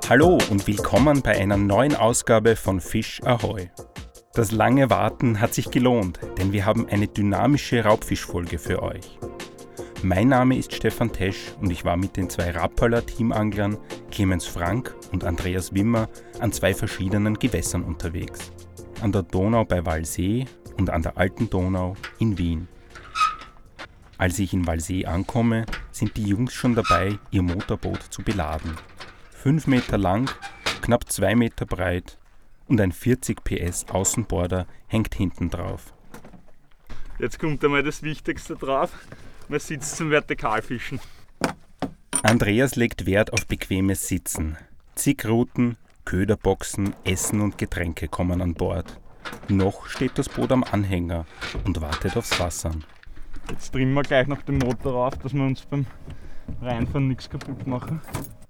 Hallo und willkommen bei einer neuen Ausgabe von Fisch Ahoi. Das lange Warten hat sich gelohnt, denn wir haben eine dynamische Raubfischfolge für euch. Mein Name ist Stefan Tesch und ich war mit den zwei Rappaler Teamanglern Clemens Frank und Andreas Wimmer an zwei verschiedenen Gewässern unterwegs. An der Donau bei Walsee und an der Alten Donau in Wien. Als ich in Walsee ankomme, sind die Jungs schon dabei, ihr Motorboot zu beladen. 5 Meter lang, knapp 2 Meter breit und ein 40 PS Außenborder hängt hinten drauf. Jetzt kommt einmal das Wichtigste drauf, man sitzt zum Vertikalfischen. Andreas legt Wert auf bequemes Sitzen. Zig Routen, Köderboxen, Essen und Getränke kommen an Bord. Noch steht das Boot am Anhänger und wartet aufs Wasser. Jetzt trimmen wir gleich noch den Motor auf, dass wir uns beim Reinfahren nichts kaputt machen.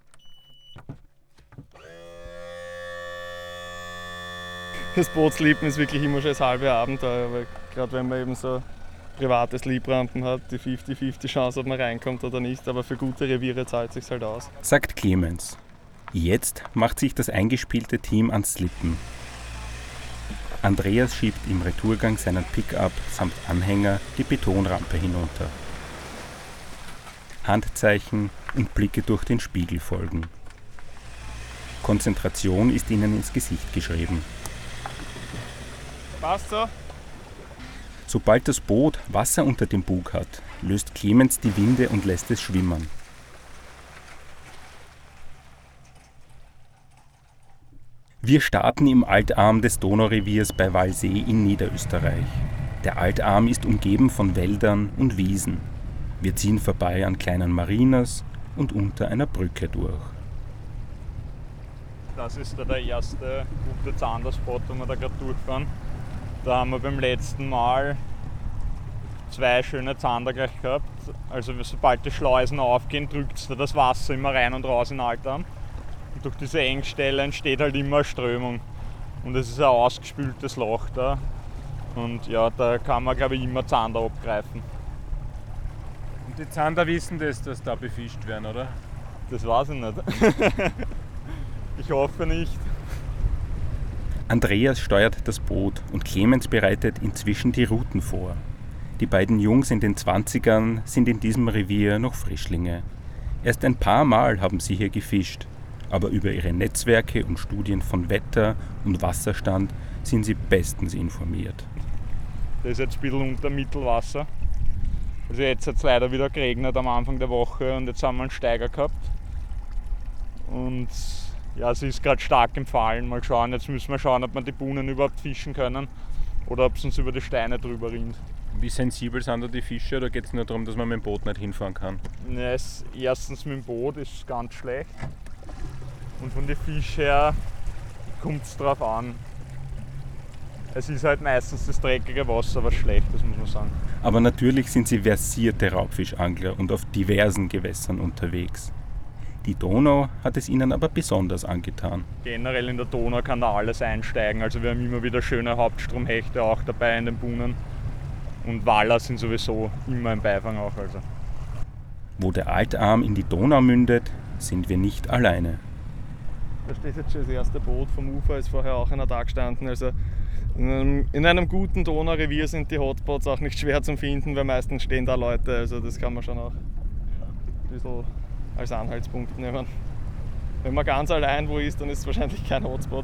Das Bootslieben ist wirklich immer schon das halbe Abenteuer, weil gerade wenn man eben so privates Liebrampen hat, die 50-50 Chance, ob man reinkommt oder nicht, aber für gute Reviere zahlt es sich halt aus. Sagt Clemens. Jetzt macht sich das eingespielte Team ans Slippen. Andreas schiebt im Retourgang seinen Pickup samt Anhänger die Betonrampe hinunter. Handzeichen und Blicke durch den Spiegel folgen. Konzentration ist ihnen ins Gesicht geschrieben. Passt so? Sobald das Boot Wasser unter dem Bug hat, löst Clemens die Winde und lässt es schwimmen. Wir starten im Altarm des Donaureviers bei Walsee in Niederösterreich. Der Altarm ist umgeben von Wäldern und Wiesen. Wir ziehen vorbei an kleinen Marinas und unter einer Brücke durch. Das ist da der erste gute Zanderspot, wo wir da gerade durchfahren. Da haben wir beim letzten Mal 2 schöne Zander gleich gehabt. Also sobald die Schleusen aufgehen, drückt da das Wasser immer rein und raus in den Altarm. Und durch diese Engstelle entsteht halt immer eine Strömung. Und es ist ein ausgespültes Loch da. Und ja, da kann man, glaube ich, immer Zander abgreifen. Und die Zander wissen das, dass da befischt werden, oder? Das weiß ich nicht. Ich hoffe nicht. Andreas steuert das Boot und Clemens bereitet inzwischen die Routen vor. Die beiden Jungs in den 20ern sind in diesem Revier noch Frischlinge. Erst ein paar Mal haben sie hier gefischt, aber über ihre Netzwerke und Studien von Wetter und Wasserstand sind sie bestens informiert. Das ist jetzt ein bisschen unter Mittelwasser. Also jetzt hat es leider wieder geregnet am Anfang der Woche und jetzt haben wir einen Steiger gehabt. Und ja, es ist gerade stark im Fallen. Mal schauen, jetzt müssen wir schauen, ob wir die Buhnen überhaupt fischen können oder ob es uns über die Steine drüber rinnt. Wie sensibel sind da die Fische oder geht es nur darum, dass man mit dem Boot nicht hinfahren kann? Ja, erstens mit dem Boot ist ganz schlecht und von den Fischen her kommt es drauf an. Es ist halt meistens das dreckige Wasser, was schlecht ist, muss man sagen. Aber natürlich sind sie versierte Raubfischangler und auf diversen Gewässern unterwegs. Die Donau hat es ihnen aber besonders angetan. Generell in der Donau kann da alles einsteigen, also wir haben immer wieder schöne Hauptstromhechte auch dabei in den Buhnen. Und Waller sind sowieso immer im Beifang auch. Also. Wo der Altarm in die Donau mündet, sind wir nicht alleine. Da steht jetzt schon das erste Boot vom Ufer, ist vorher auch einer da gestanden. Also in einem guten Donaurevier sind die Hotspots auch nicht schwer zu finden, weil meistens stehen da Leute. Also das kann man schon auch ein bisschen als Anhaltspunkt nehmen. Wenn man ganz allein wo ist, dann ist es wahrscheinlich kein Hotspot.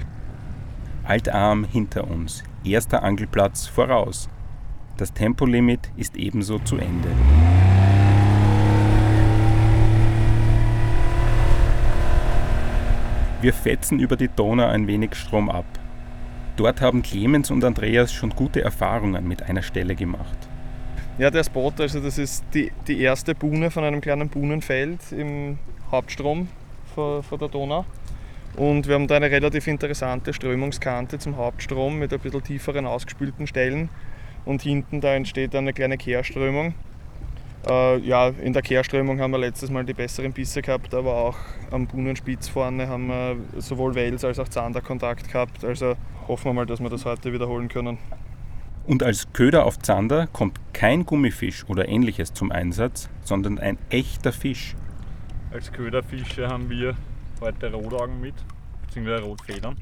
Altarm hinter uns, erster Angelplatz voraus. Das Tempolimit ist ebenso zu Ende. Wir fetzen über die Donau ein wenig Strom ab. Dort haben Clemens und Andreas schon gute Erfahrungen mit einer Stelle gemacht. Ja, der Spot, also das ist die erste Buhne von einem kleinen Buhnenfeld im Hauptstrom von der Donau. Und wir haben da eine relativ interessante Strömungskante zum Hauptstrom mit ein bisschen tieferen ausgespülten Stellen. Und hinten da entsteht eine kleine Kehrströmung. In der Kehrströmung haben wir letztes Mal die besseren Bisse gehabt, aber auch am Buhnenspitz vorne haben wir sowohl Wels als auch Zander Kontakt gehabt. Also hoffen wir mal, dass wir das heute wiederholen können. Und als Köder auf Zander kommt kein Gummifisch oder ähnliches zum Einsatz, sondern ein echter Fisch. Als Köderfische haben wir heute Rotaugen mit, beziehungsweise Rotfedern.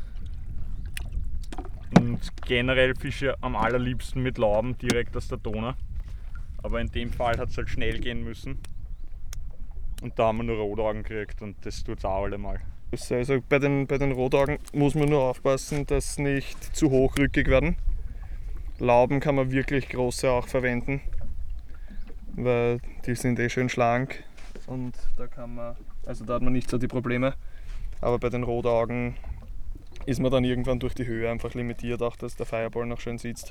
Und generell fische ich am allerliebsten mit Lauben direkt aus der Donau. Aber in dem Fall hat es halt schnell gehen müssen. Und da haben wir nur Rotaugen gekriegt und das tut es auch allemal. Also bei den Rotaugen muss man nur aufpassen, dass sie nicht zu hochrückig werden. Lauben kann man wirklich große auch verwenden, weil die sind schön schlank und da hat man nicht so die Probleme. Aber bei den Rotaugen ist man dann irgendwann durch die Höhe einfach limitiert, auch dass der Fireball noch schön sitzt.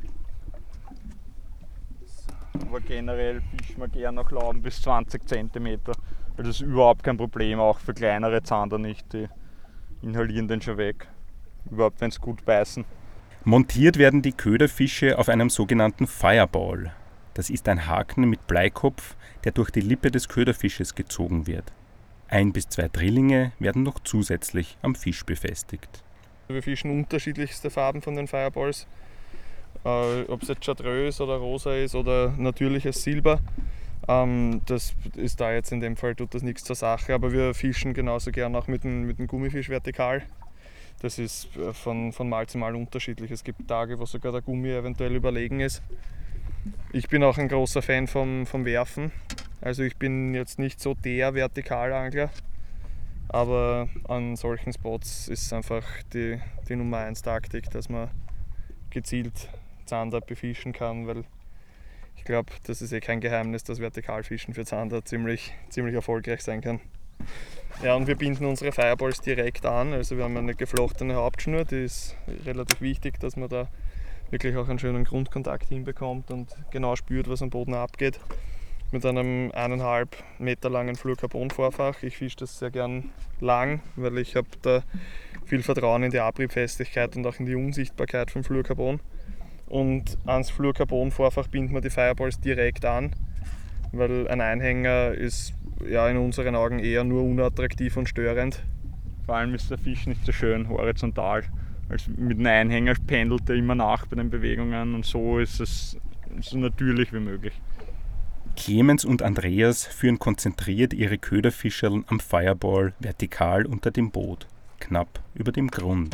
Aber generell fischen wir gerne nach Lauben bis 20 cm. Das ist überhaupt kein Problem, auch für kleinere Zander nicht. Die inhalieren den schon weg. Überhaupt, wenn sie gut beißen. Montiert werden die Köderfische auf einem sogenannten Fireball. Das ist ein Haken mit Bleikopf, der durch die Lippe des Köderfisches gezogen wird. 1 bis 2 Drillinge werden noch zusätzlich am Fisch befestigt. Wir fischen unterschiedlichste Farben von den Fireballs. Ob es jetzt Chartreuse oder rosa ist oder natürliches Silber. Das ist da jetzt in dem Fall, tut das nichts zur Sache, aber wir fischen genauso gern auch mit dem Gummifisch vertikal. Das ist von Mal zu Mal unterschiedlich. Es gibt Tage, wo sogar der Gummi eventuell überlegen ist. Ich bin auch ein großer Fan vom Werfen. Also ich bin jetzt nicht so der Vertikalangler, aber an solchen Spots ist es einfach die Nummer 1 Taktik, dass man gezielt Zander befischen kann, weil ich glaube, das ist kein Geheimnis, dass Vertikalfischen für Zander ziemlich erfolgreich sein kann. Ja, und wir binden unsere Fireballs direkt an, also wir haben eine geflochtene Hauptschnur, die ist relativ wichtig, dass man da wirklich auch einen schönen Grundkontakt hinbekommt und genau spürt, was am Boden abgeht. Mit einem 1,5 Meter langen Fluorcarbon-Vorfach. Ich fische das sehr gern lang, weil ich habe da viel Vertrauen in die Abriebfestigkeit und auch in die Unsichtbarkeit von Fluorcarbon. Und ans Fluorcarbon-Vorfach binden wir die Fireballs direkt an, weil ein Einhänger ist ja in unseren Augen eher nur unattraktiv und störend. Vor allem ist der Fisch nicht so schön horizontal. Also mit einem Einhänger pendelt er immer nach bei den Bewegungen und so ist es so natürlich wie möglich. Clemens und Andreas führen konzentriert ihre Köderfischerln am Fireball vertikal unter dem Boot, knapp über dem Grund.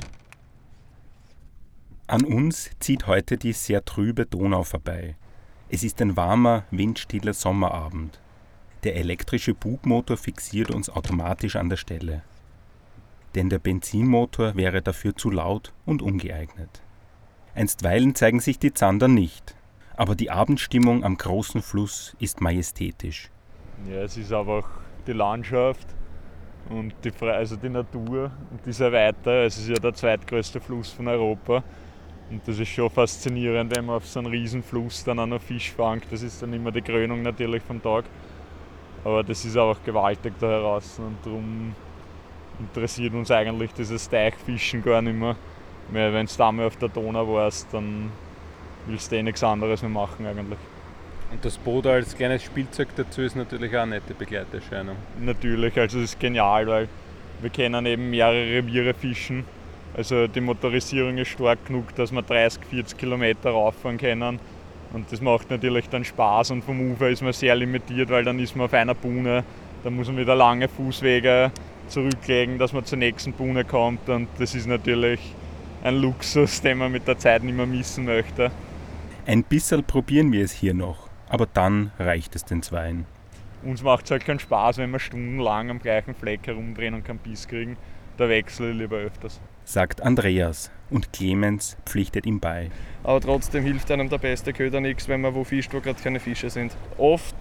An uns zieht heute die sehr trübe Donau vorbei. Es ist ein warmer, windstiller Sommerabend. Der elektrische Bugmotor fixiert uns automatisch an der Stelle. Denn der Benzinmotor wäre dafür zu laut und ungeeignet. Einstweilen zeigen sich die Zander nicht, aber die Abendstimmung am großen Fluss ist majestätisch. Ja, es ist einfach die Landschaft und die Natur und die ist ja weiter. Es ist ja der zweitgrößte Fluss von Europa. Und das ist schon faszinierend, wenn man auf so einem riesen Fluss dann auch noch Fisch fängt. Das ist dann immer die Krönung natürlich vom Tag. Aber das ist einfach gewaltig da heraus und darum interessiert uns eigentlich dieses Teichfischen gar nicht mehr. Weil wenn du da mal auf der Donau warst, dann willst du nichts anderes mehr machen eigentlich. Und das Boot als kleines Spielzeug dazu ist natürlich auch eine nette Begleiterscheinung. Natürlich, also das ist genial, weil wir können eben mehrere Reviere fischen. Also die Motorisierung ist stark genug, dass wir 30, 40 Kilometer rauffahren können. Und das macht natürlich dann Spaß und vom Ufer ist man sehr limitiert, weil dann ist man auf einer Buhne. Da muss man wieder lange Fußwege zurücklegen, dass man zur nächsten Buhne kommt. Und das ist natürlich ein Luxus, den man mit der Zeit nicht mehr missen möchte. Ein bisschen probieren wir es hier noch, aber dann reicht es den Zweien. Uns macht es halt keinen Spaß, wenn wir stundenlang am gleichen Fleck herumdrehen und keinen Biss kriegen. Da wechsle ich lieber öfters. Sagt Andreas und Clemens pflichtet ihm bei. Aber trotzdem hilft einem der beste Köder nichts, wenn man wo fischt, wo gerade keine Fische sind. Oft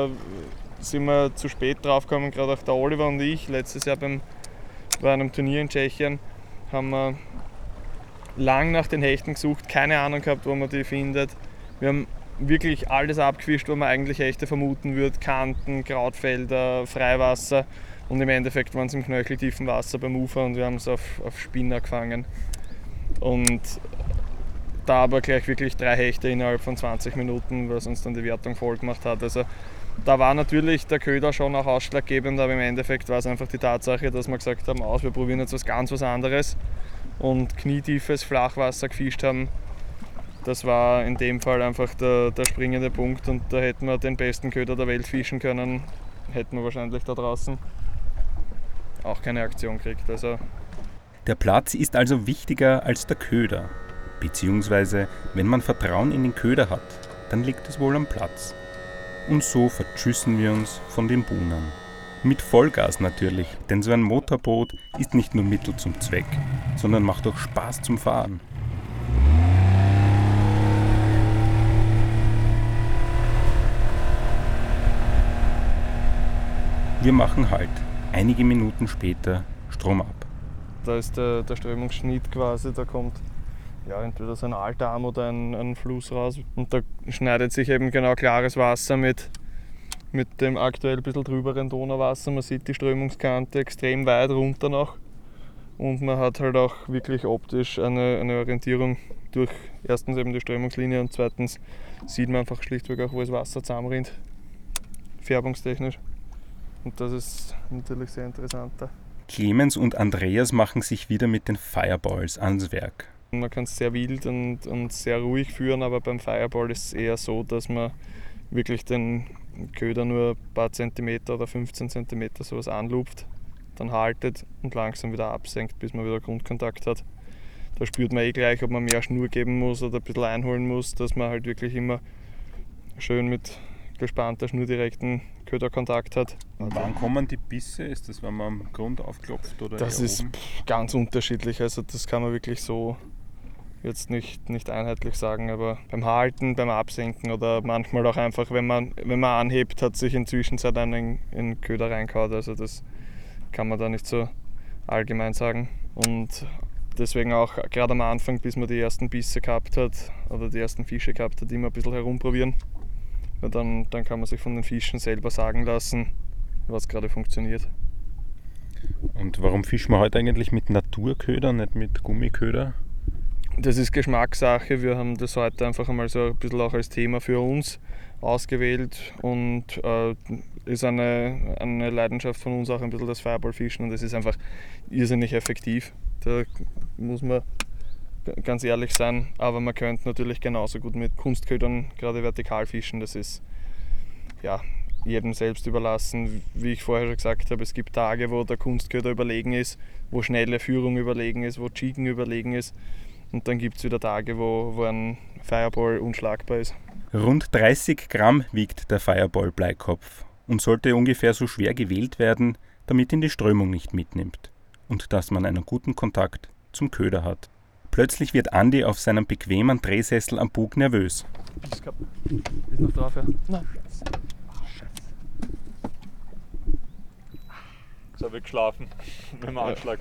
sind wir zu spät draufgekommen, gerade auch der Oliver und ich. Letztes Jahr bei einem Turnier in Tschechien haben wir lang nach den Hechten gesucht, keine Ahnung gehabt, wo man die findet. Wir haben wirklich alles abgefischt, wo man eigentlich Hechte vermuten würde. Kanten, Krautfelder, Freiwasser. Und im Endeffekt waren es im knöcheltiefen Wasser beim Ufer und wir haben es auf Spinner gefangen. Und da aber gleich wirklich 3 Hechte innerhalb von 20 Minuten, was uns dann die Wertung voll gemacht hat. Also da war natürlich der Köder schon auch ausschlaggebend, aber im Endeffekt war es einfach die Tatsache, dass wir gesagt haben, wir probieren jetzt was anderes und knietiefes Flachwasser gefischt haben. Das war in dem Fall einfach der springende Punkt und da hätten wir den besten Köder der Welt fischen können, hätten wir wahrscheinlich da draußen. auch keine Aktion kriegt. Also Der Platz ist also wichtiger als der Köder. Beziehungsweise, wenn man Vertrauen in den Köder hat, dann liegt es wohl am Platz. Und so vertschüssen wir uns von den Buhnern. Mit Vollgas natürlich, denn so ein Motorboot ist nicht nur Mittel zum Zweck, sondern macht auch Spaß zum Fahren. Wir machen Halt. Einige Minuten später Strom ab. da ist der Strömungsschnitt quasi, da kommt ja, entweder so ein Altarm oder ein Fluss raus. Und da schneidet sich eben genau klares Wasser mit dem aktuell ein bisschen drüberen Donauwasser. Man sieht die Strömungskante extrem weit runter noch. Und man hat halt auch wirklich optisch eine Orientierung durch erstens eben die Strömungslinie und zweitens sieht man einfach schlichtweg auch, wo das Wasser zusammenrinnt, färbungstechnisch. Und das ist natürlich sehr interessant. Clemens und Andreas machen sich wieder mit den Fireballs ans Werk. Man kann es sehr wild und sehr ruhig führen, aber beim Fireball ist es eher so, dass man wirklich den Köder nur ein paar Zentimeter oder 15 Zentimeter sowas anlupft, dann haltet und langsam wieder absenkt, bis man wieder Grundkontakt hat. Da spürt man gleich, ob man mehr Schnur geben muss oder ein bisschen einholen muss, dass man halt wirklich immer schön mit gespannter Schnur direkten Köderkontakt hat. Und wann kommen die Bisse? Ist das, wenn man am Grund aufklopft oder Das eher ist oben? ganz unterschiedlich, also das kann man wirklich so jetzt nicht einheitlich sagen, aber beim Halten, beim Absenken oder manchmal auch einfach, wenn man anhebt, hat sich inzwischen einen in Köder reingehauen, also das kann man da nicht so allgemein sagen. Und deswegen auch gerade am Anfang, bis man die ersten Bisse gehabt hat oder die ersten Fische gehabt hat, immer ein bisschen herumprobieren. Weil dann kann man sich von den Fischen selber sagen lassen, was gerade funktioniert. Und warum fischen wir heute eigentlich mit Naturköder, nicht mit Gummiköder? Das ist Geschmackssache. Wir haben das heute einfach einmal so ein bisschen auch als Thema für uns ausgewählt und ist eine Leidenschaft von uns auch ein bisschen das Fireballfischen und es ist einfach irrsinnig effektiv. Da muss man ganz ehrlich sein, aber man könnte natürlich genauso gut mit Kunstködern gerade vertikal fischen. Das ist ja jedem selbst überlassen. Wie ich vorher schon gesagt habe, es gibt Tage, wo der Kunstköder überlegen ist, wo schnelle Führung überlegen ist, wo Jigen überlegen ist. Und dann gibt es wieder Tage, wo ein Fireball unschlagbar ist. Rund 30 Gramm wiegt der Fireball-Bleikopf und sollte ungefähr so schwer gewählt werden, damit ihn die Strömung nicht mitnimmt und dass man einen guten Kontakt zum Köder hat. Plötzlich wird Andi auf seinem bequemen Drehsessel am Bug nervös. Ist noch drauf, ja? Nein. Jetzt habe ich geschlafen mit dem Anschlag.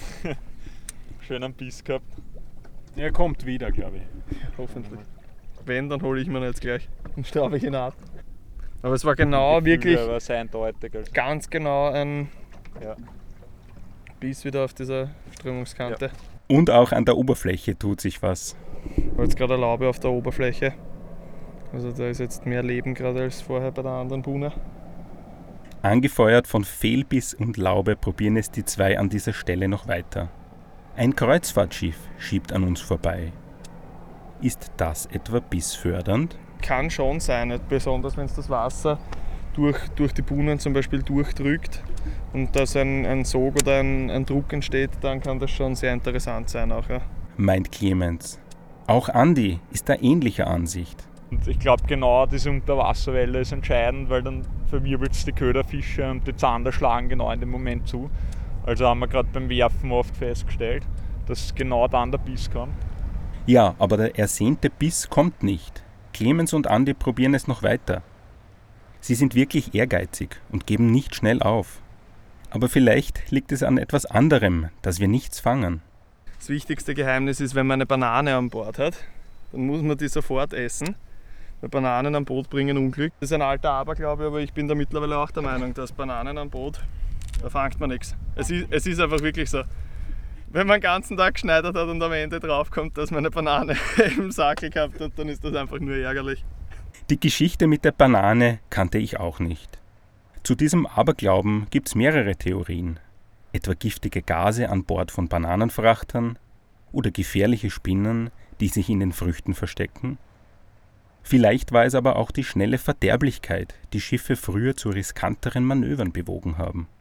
Schön einen Biss gehabt. Er kommt wieder, glaube ich. Hoffentlich. Wenn, dann hole ich mir ihn jetzt gleich und straube ich ihn ab. Aber es war genau wirklich Aber sehr eindeutig. Also. ganz genau ein Ja. Biss wieder auf dieser Strömungskante. Ja. Und auch an der Oberfläche tut sich was. War jetzt gerade eine Laube auf der Oberfläche. Also da ist jetzt mehr Leben gerade als vorher bei der anderen Buhne. Angefeuert von Fehlbiss und Laube probieren es die zwei an dieser Stelle noch weiter. Ein Kreuzfahrtschiff schiebt an uns vorbei. Ist das etwa bissfördernd? Kann schon sein, nicht? Besonders wenn es das Wasser durch die Buhnen zum Beispiel durchdrückt und dass ein Sog oder ein Druck entsteht, dann kann das schon sehr interessant sein auch. Ja. Meint Clemens. Auch Andi ist da ähnlicher Ansicht. Und ich glaube, genau diese Unterwasserwelle ist entscheidend, weil dann verwirbelt es die Köderfische und die Zander schlagen genau in dem Moment zu. Also haben wir gerade beim Werfen oft festgestellt, dass genau dann der Biss kommt. Ja, aber der ersehnte Biss kommt nicht. Clemens und Andi probieren es noch weiter. Sie sind wirklich ehrgeizig und geben nicht schnell auf. Aber vielleicht liegt es an etwas anderem, dass wir nichts fangen. Das wichtigste Geheimnis ist, wenn man eine Banane an Bord hat, dann muss man die sofort essen. Weil Bananen an Boot bringen Unglück. Das ist ein alter Aberglaube, aber ich bin da mittlerweile auch der Meinung, dass Bananen an Boot, da fangt man nichts. Es ist einfach wirklich so. Wenn man den ganzen Tag geschneidert hat und am Ende draufkommt, dass man eine Banane im Sackel gehabt hat, dann ist das einfach nur ärgerlich. Die Geschichte mit der Banane kannte ich auch nicht. Zu diesem Aberglauben gibt es mehrere Theorien. Etwa giftige Gase an Bord von Bananenfrachtern oder gefährliche Spinnen, die sich in den Früchten verstecken. Vielleicht war es aber auch die schnelle Verderblichkeit, die Schiffe früher zu riskanteren Manövern bewogen haben.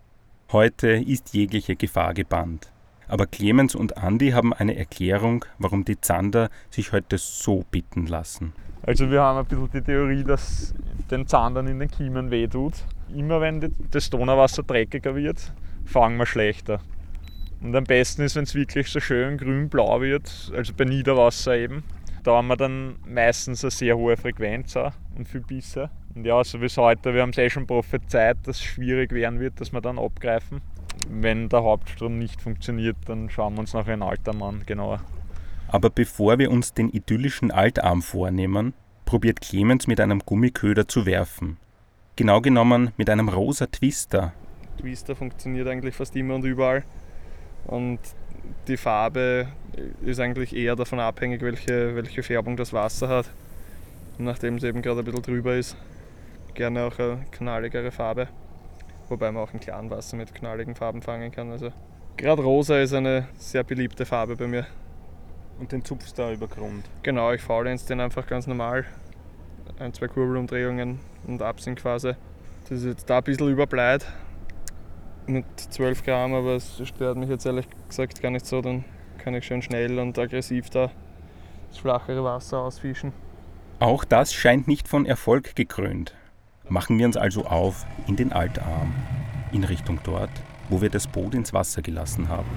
Heute ist jegliche Gefahr gebannt. Aber Clemens und Andi haben eine Erklärung, warum die Zander sich heute so bitten lassen. Also wir haben ein bisschen die Theorie, dass den Zandern in den Kiemen wehtut. Immer wenn das Donauwasser dreckiger wird, fangen wir schlechter. Und am besten ist, wenn es wirklich so schön grün-blau wird, also bei Niederwasser eben. Da haben wir dann meistens eine sehr hohe Frequenz auch und viel Bisse. Und ja, so wie es heute, wir haben es schon prophezeit, dass es schwierig werden wird, dass wir dann abgreifen. Wenn der Hauptstrom nicht funktioniert, dann schauen wir uns nachher einen Altarm an, genauer. Aber bevor wir uns den idyllischen Altarm vornehmen, probiert Clemens mit einem Gummiköder zu werfen. Genau genommen mit einem rosa Twister. Twister funktioniert eigentlich fast immer und überall. Und die Farbe ist eigentlich eher davon abhängig, welche Färbung das Wasser hat. Und nachdem es eben gerade ein bisschen drüber ist, gerne auch eine knalligere Farbe. Wobei man auch in klaren Wasser mit knalligen Farben fangen kann. Also gerade rosa ist eine sehr beliebte Farbe bei mir. Und den zupfst du da über Grund? Genau, ich faulenz den einfach ganz normal. 1-2 Kurbelumdrehungen und Absinn quasi. Das ist jetzt da ein bisschen überbleit mit 12 Gramm, aber es stört mich jetzt ehrlich gesagt gar nicht so. Dann kann ich schön schnell und aggressiv da das flachere Wasser ausfischen. Auch das scheint nicht von Erfolg gekrönt. Machen wir uns also auf in den Altarm, in Richtung dort, wo wir das Boot ins Wasser gelassen haben.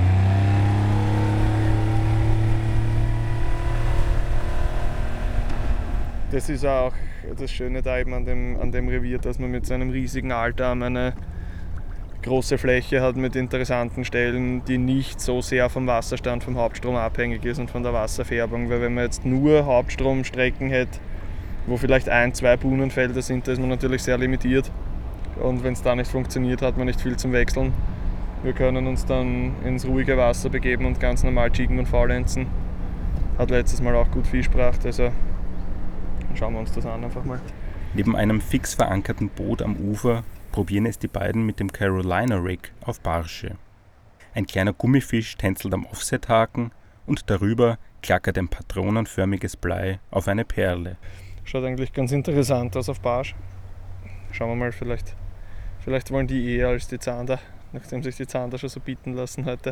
Das ist auch das Schöne da eben an dem Revier, dass man mit seinem riesigen Altarm eine große Fläche hat mit interessanten Stellen, die nicht so sehr vom Wasserstand, vom Hauptstrom abhängig ist und von der Wasserfärbung. Weil wenn man jetzt nur Hauptstromstrecken hätte, wo vielleicht 1-2 Buhnenfelder sind, da ist man natürlich sehr limitiert. Und wenn es da nicht funktioniert, hat man nicht viel zum Wechseln. Wir können uns dann ins ruhige Wasser begeben und ganz normal jiggen und faulenzen. Hat letztes Mal auch gut Fisch gebracht, also schauen wir uns das an einfach mal. Neben einem fix verankerten Boot am Ufer probieren es die beiden mit dem Carolina Rig auf Barsche. Ein kleiner Gummifisch tänzelt am Offset-Haken und darüber klackert ein patronenförmiges Blei auf eine Perle. Schaut eigentlich ganz interessant aus auf Barsch. Schauen wir mal, vielleicht wollen die eher als die Zander, nachdem sich die Zander schon so bieten lassen heute.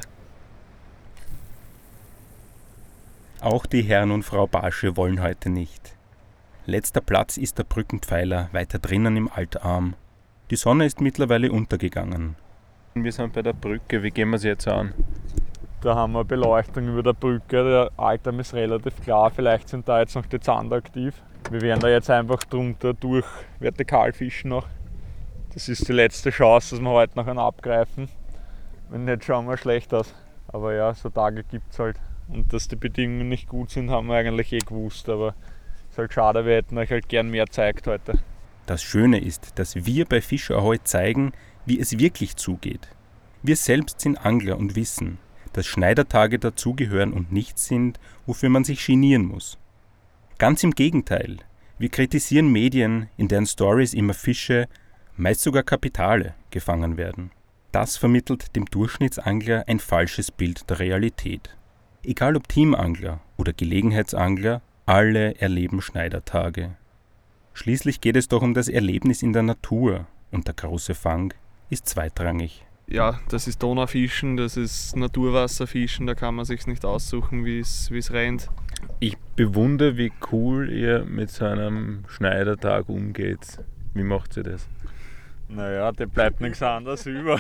Auch die Herrn und Frau Barsche wollen heute nicht. Letzter Platz ist der Brückenpfeiler weiter drinnen im Altarm. Die Sonne ist mittlerweile untergegangen. Wir sind bei der Brücke, wie gehen wir sie jetzt an? Da haben wir Beleuchtung über der Brücke, der Altarm ist relativ klar, vielleicht sind da jetzt noch die Zander aktiv. Wir werden da jetzt einfach drunter durch vertikal fischen noch. Das ist die letzte Chance, dass wir heute noch einen abgreifen. Wenn nicht, schauen wir schlecht aus. Aber ja, so Tage gibt es halt. Und dass die Bedingungen nicht gut sind, haben wir eigentlich gewusst. Aber es ist halt schade, wir hätten euch halt gern mehr gezeigt heute. Das Schöne ist, dass wir bei Fisch Ahoi zeigen, wie es wirklich zugeht. Wir selbst sind Angler und wissen, dass Schneidertage dazugehören und nichts sind, wofür man sich genieren muss. Ganz im Gegenteil, wir kritisieren Medien, in deren Stories immer Fische, meist sogar Kapitale, gefangen werden. Das vermittelt dem Durchschnittsangler ein falsches Bild der Realität. Egal ob Teamangler oder Gelegenheitsangler, alle erleben Schneidertage. Schließlich geht es doch um das Erlebnis in der Natur und der große Fang ist zweitrangig. Ja, das ist Donaufischen, das ist Naturwasserfischen, da kann man sich nicht aussuchen, wie es rennt. Ich bewundere, wie cool ihr mit so einem Schneidertag umgeht. Wie macht ihr das? Naja, dir bleibt nichts anderes über.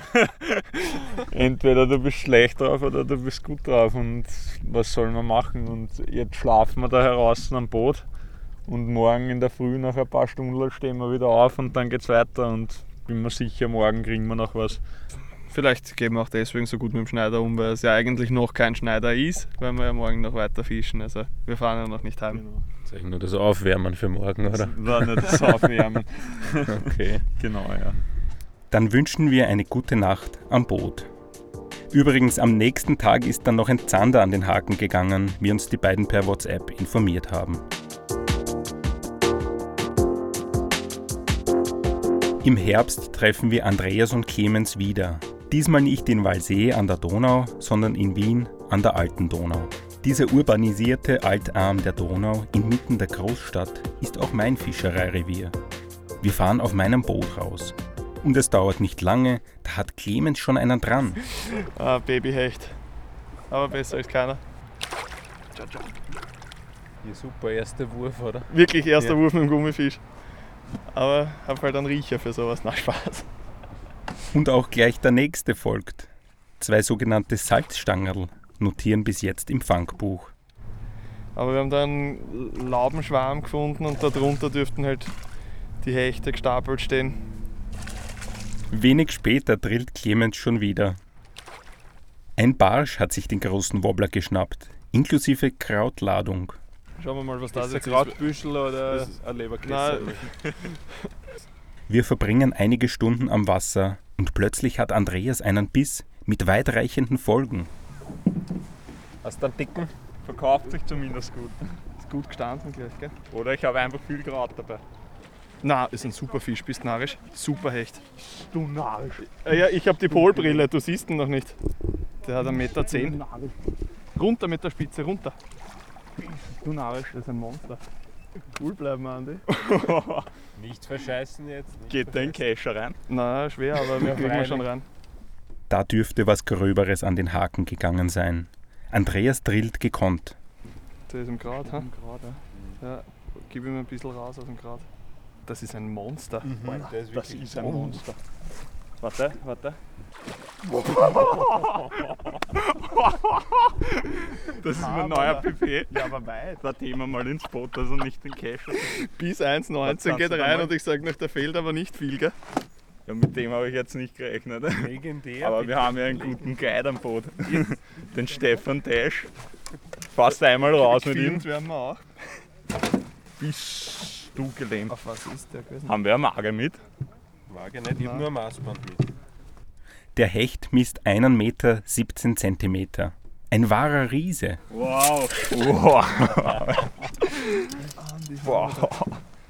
Entweder du bist schlecht drauf oder du bist gut drauf. Und was soll man machen? Und jetzt schlafen wir da draußen am Boot. Und morgen in der Früh, nach ein paar Stunden, stehen wir wieder auf und dann geht's weiter. Und bin mir sicher, morgen kriegen wir noch was. Vielleicht gehen wir auch deswegen so gut mit dem Schneider um, weil es ja eigentlich noch kein Schneider ist, weil wir ja morgen noch weiter fischen. Also wir fahren ja noch nicht heim. Genau. Das ist nur das Aufwärmen für morgen, oder? Das war nicht das Aufwärmen. Okay. Genau, ja. Dann wünschen wir eine gute Nacht am Boot. Übrigens, am nächsten Tag ist dann noch ein Zander an den Haken gegangen, wie uns die beiden per WhatsApp informiert haben. Im Herbst treffen wir Andreas und Clemens wieder. Diesmal nicht in Walsee an der Donau, sondern in Wien an der Alten Donau. Dieser urbanisierte Altarm der Donau inmitten der Großstadt ist auch mein Fischereirevier. Wir fahren auf meinem Boot raus. Und es dauert nicht lange, da hat Clemens schon einen dran. Babyhecht. Aber besser als keiner. Ja, super, erster Wurf, oder? Wirklich erster Wurf mit dem Gummifisch. Aber hab halt einen Riecher für sowas. Na, Spaß. Und auch gleich der nächste folgt. 2 sogenannte Salzstangerl notieren bis jetzt im Fangbuch. Aber wir haben da einen Laubenschwarm gefunden und darunter dürften halt die Hechte gestapelt stehen. Wenig später drillt Clemens schon wieder. Ein Barsch hat sich den großen Wobbler geschnappt, inklusive Krautladung. Schauen wir mal, was das Ist jetzt ein ist. Krautbüschel oder ein Leberkäse? Nein. Wir verbringen einige Stunden am Wasser und plötzlich hat Andreas einen Biss mit weitreichenden Folgen. Hast du einen dicken? Verkauft sich zumindest gut. Ist gut gestanden gleich, gell? Oder ich habe einfach viel Kraut dabei. Na, ist ein super Fisch, bist narrisch. Super Hecht. Du narrisch. Ja, ich habe die Polbrille, du siehst ihn noch nicht. Der hat 1,10 m. Runter mit der Spitze, runter. Du narrisch. Das ist ein Monster. Cool bleiben, Andi. Nicht verscheißen jetzt. Nicht Geht der in den Kescher rein? Na, schwer, aber wir kriegen wir schon rein. Da dürfte was Gröberes an den Haken gegangen sein. Andreas drillt gekonnt. Der ist im Grat, ha? Ja, gib ihm ein bisschen raus aus dem Grat. Das ist ein Monster. Der ist Das wirklich ist ein Monster. Warte. Das ist mein neuer PP. Ja, aber weit. Da nehmen wir mal ins Boot, also nicht den Kescher. Bis 1,19 geht du da rein mal? und ich sage noch, da fehlt aber nicht viel, gell? Ja, mit dem habe ich jetzt nicht gerechnet. legendär. Aber wir haben ja einen guten Guide am Boot. Den Stefan Tesch. Fast einmal raus mit ihm. Gefilmt werden wir auch. Bist du gelähmt? Auf was ist der gewesen? Haben wir eine Mager mit? Mag ich nicht, ich habe nur ein Maßband mit. Der Hecht misst 1,17 Meter 17 Zentimeter. Ein wahrer Riese. Wow. Wow.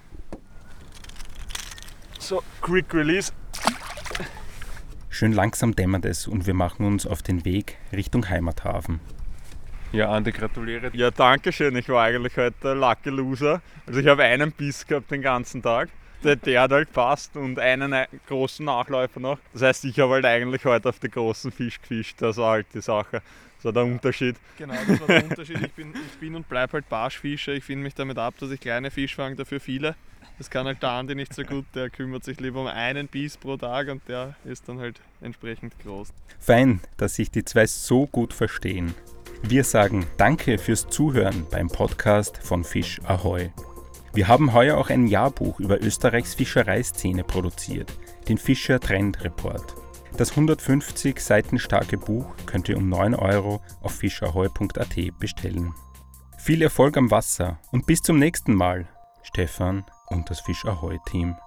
So, Quick Release. Schön langsam dämmert es und wir machen uns auf den Weg Richtung Heimathafen. Ja, Andi, gratuliere dir. Ja, danke schön. Ich war eigentlich heute der Lucky Loser. Also ich habe einen Biss gehabt den ganzen Tag. Der hat halt passt und einen großen Nachläufer noch. Das heißt, ich habe halt eigentlich heute auf den großen Fisch gefischt. Das war halt die Sache. Das war der Unterschied. Genau, das war der Unterschied. Ich bin und bleib halt Barschfischer. Ich finde mich damit ab, dass ich kleine Fisch fange, dafür viele. Das kann halt der Andi nicht so gut. Der kümmert sich lieber um einen Biss pro Tag und der ist dann halt entsprechend groß. Fein, dass sich die zwei so gut verstehen. Wir sagen Danke fürs Zuhören beim Podcast von Fisch Ahoi. Wir haben heuer auch ein Jahrbuch über Österreichs Fischereiszene produziert, den Fischer Trend Report. Das 150 Seiten starke Buch könnt ihr um 9 € auf fischahoi.at bestellen. Viel Erfolg am Wasser und bis zum nächsten Mal, Stefan und das Fisch Ahoi Team.